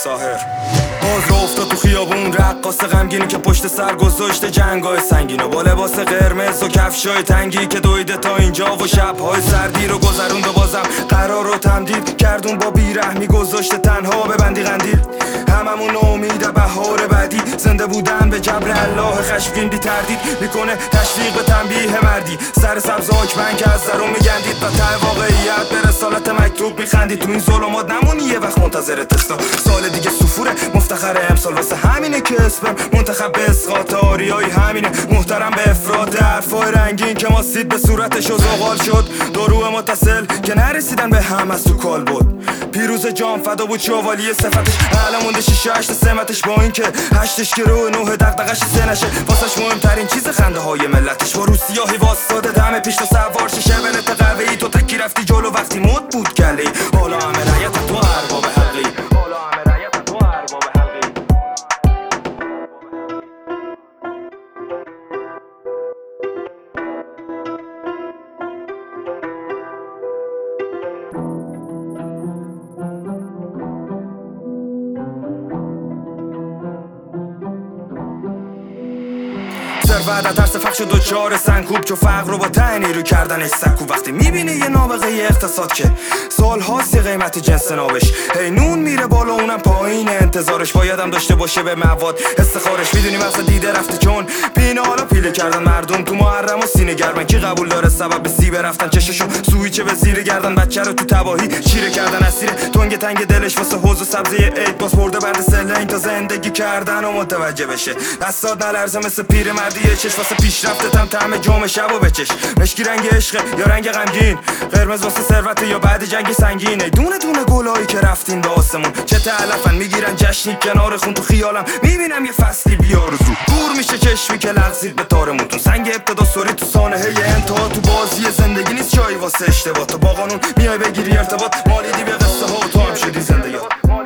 ساهر باز رو افتاد تو خیابون، رقاص غمگینی که پشت سر گذاشته جنگای سنگینو با لباس قرمز و کفشای تنگی که دویده تا اینجا و شبهای سردی رو گذرون و بازم قرار رو تمدید کردون با بیرحمی گذاشته تنها ببندی قندیل. هممون امید بهار بعدی، زنده بودن به جبر الله خشمگین بی تردید میکنه تشویق به تنبیه مردی. سر سبز آکمن که از درون میگندید و ته واقعیت به رسالت مکتوب میخندید. تو این ظلمات نمونی یه وقت منتظر تستا، سال دیگه سفوره مفتخر امسال واسه همینه که اسمم منتخب به اسقاط آریایی همینه. محترم به افراد حرفای رنگین که ماسید به صورتش و زغال شد. دروه متصل که نرسیدن به هم از تو کال بود. پیروز جام فدا بود شوالیه صفتش، الان مونده 6-8 سمتش با این که 8ش که رو 9 دغدغش سه نشه. واسش مهمترین چیز خنده های ملتش با روسیاهی واسطاده دم پیش تو سوار شه ولت قهوه‌ای. تو تکی رفتی جلو وقتی مد بود کلی، حالا همه رایت تو ارباب حلقی. ثروت ترس فخش و دوچار سنکوب، چو فقر رو با تنی رو کردنش سکو. وقتی میبینی یه نابغه اقتصاد که سال هاست یه قیمت جنس نابش، هی نون میره بالا اونم پایین انتظارش. بایدم داشته باشه به مواد استخارش، میدونی مثلا دیده رفته چون پینه حالا پیله کردن مردم تو محرم و سینه گرمن. کی قبول داره سبب سیبه رفتن چششو سویچه به زیر گردن، بچه رو تو تباهی چیره کردن اسیر تنگ تنگ دلش واسه حوض و سبزی عید. باز برده بند سلنگ تا زندگی کردن و متوجه بشه. دستات نلرزه مثل پیر مردی چش، واسه پیشرفتتم طعم جام شب و بچش. مشکی رنگ عشق یا رنگ غمگین، قرمز واسه ثروت یا بعد جنگ سنگین. ای دونه دونه گلایی که رفتین به آسمون چه تلفن میگیرن جشنی کنار خون. تو خیالم میبینم یه فصلی بیارزو دور میشه چشمی که لغزید به تارمون. تو سنگ ابتدا سوری تو سانحه انتها، تو بازی زندگی نیست جایی واسه اشتباه. تو با قانون میای بگیری ارتباط، مالیدی به قصه ها و تو هم شدی زنده یاد.